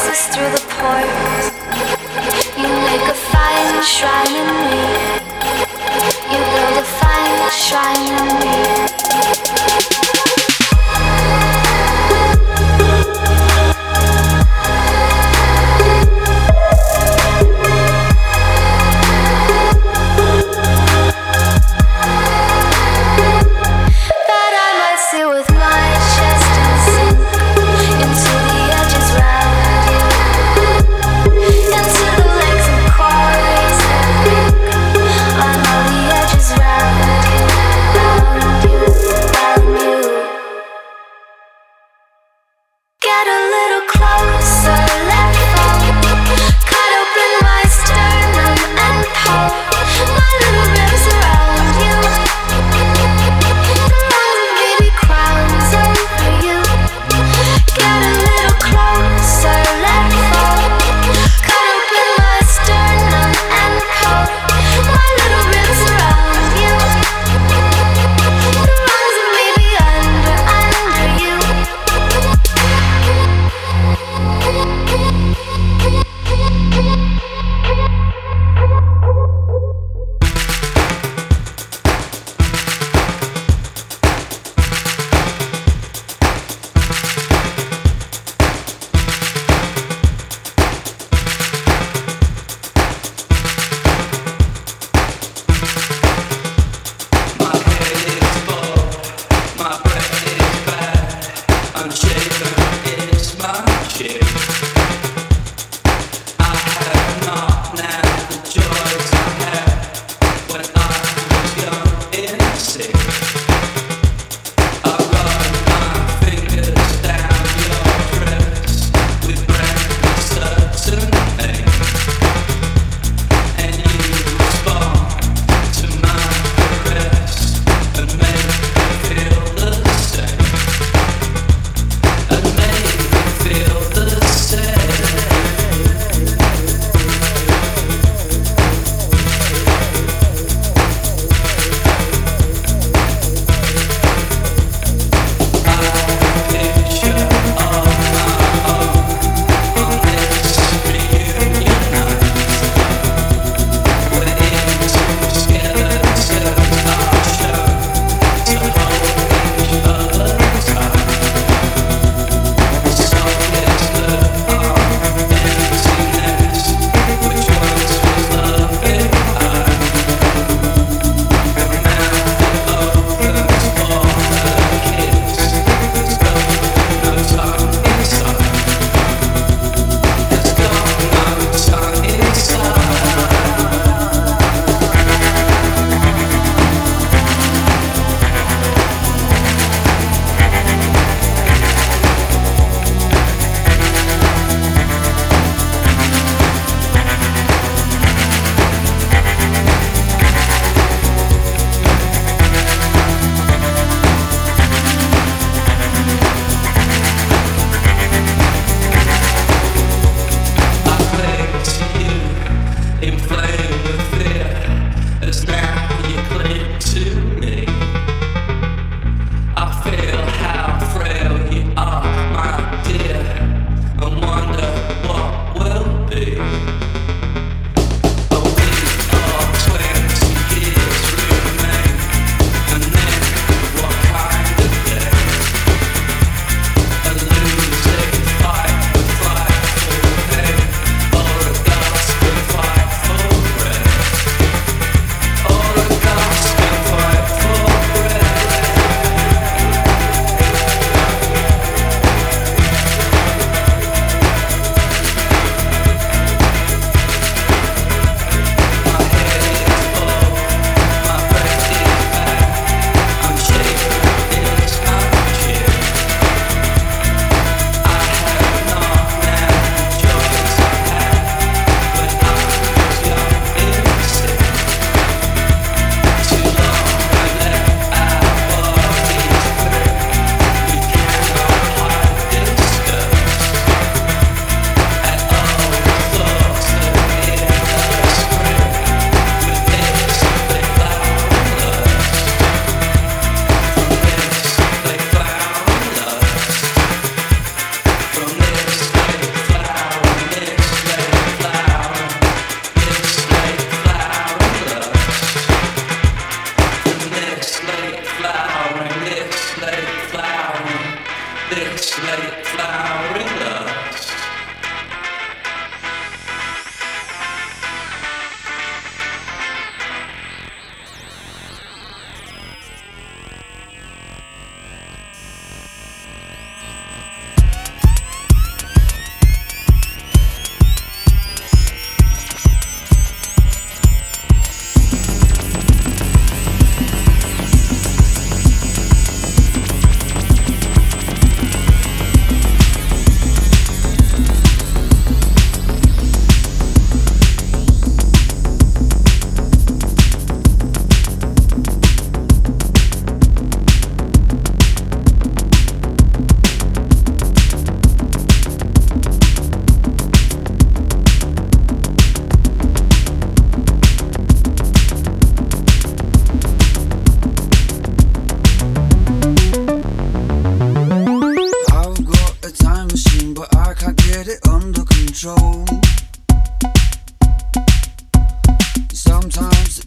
rises through the pores. You make a fine shrine in me. You build a fine shrine in me.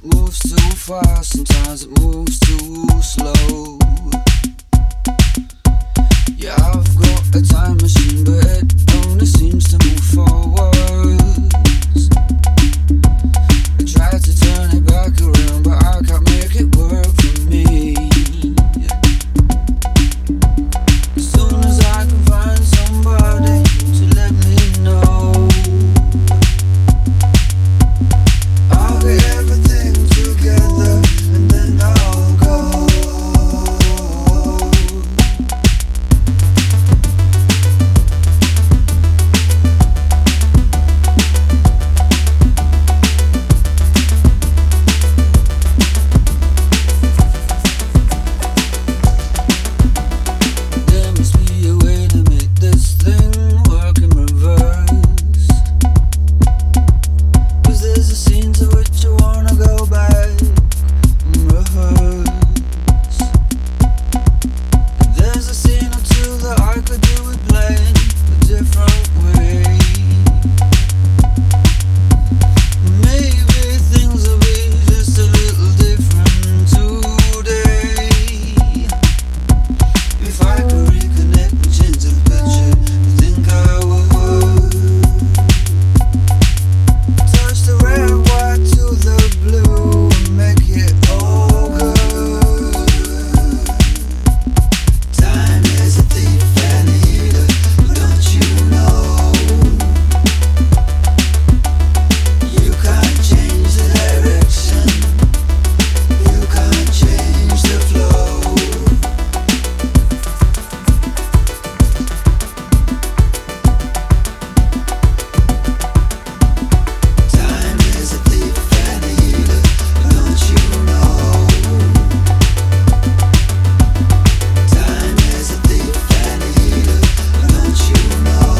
moves too fast, sometimes it moves too slow. Yeah, I've got a time machine, but it only seems to move forwards. I try to turn it back around, but I can't make it work for me. As soon as I can find somebody to let me know, I'll get everything together and then I'll go. There must be a way to make this thing work in reverse, 'cause there's a scene to which you wanna go back and rehearse. There's a scene or two that I could do with playing a different way. Maybe things will be just a little different today. If I could reconnect and change the picture, I think I would. Touch the red, white to the blue and make it all good. Time is a thief and a healer, don't you know? You can't change the direction, you can't change the flow. Time is a thief and a healer, don't you know? Time is a thief and a healer, don't you know?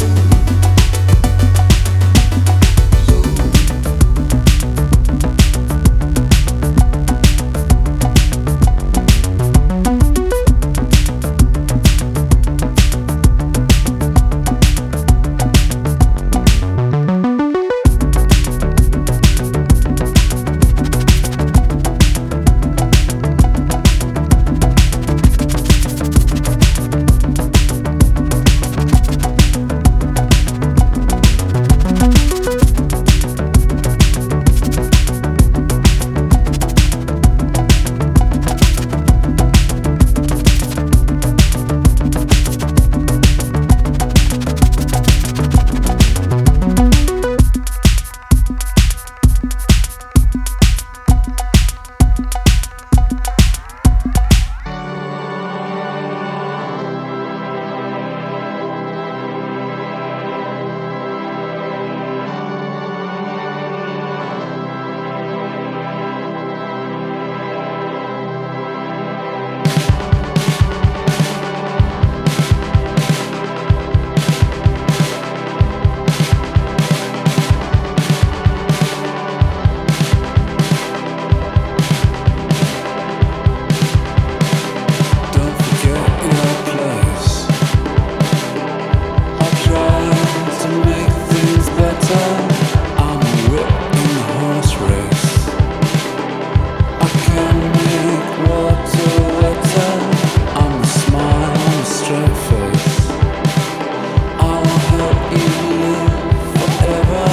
Don't forget your place. I try to make things better. I'm a whip in the horse race. I can make water wetter. I'm a smile on a straight face. I will help you live forever.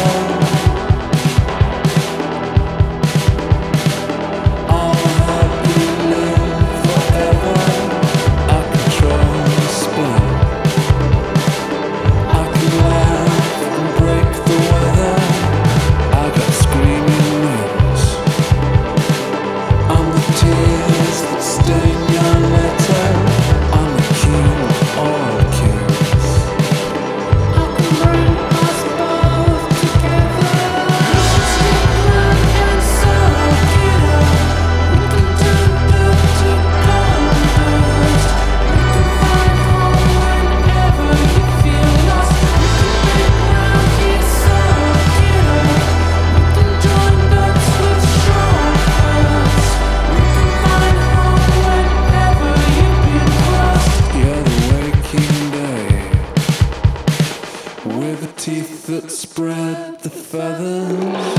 I will help you live forever. I control the spin. I can laugh and break the weather. I got screaming winds. I'm the tears that stain your letter. I'm the king of all kings. I can bring us both together. We should stick around and soak it up. We can turn dirt to compost. We can find home whenever you feel lost. We can hang around here, soak it up. We can join dots with shortcuts. We can find home whenever you've been lost. You're the waking day, with the teeth that spread the feathers.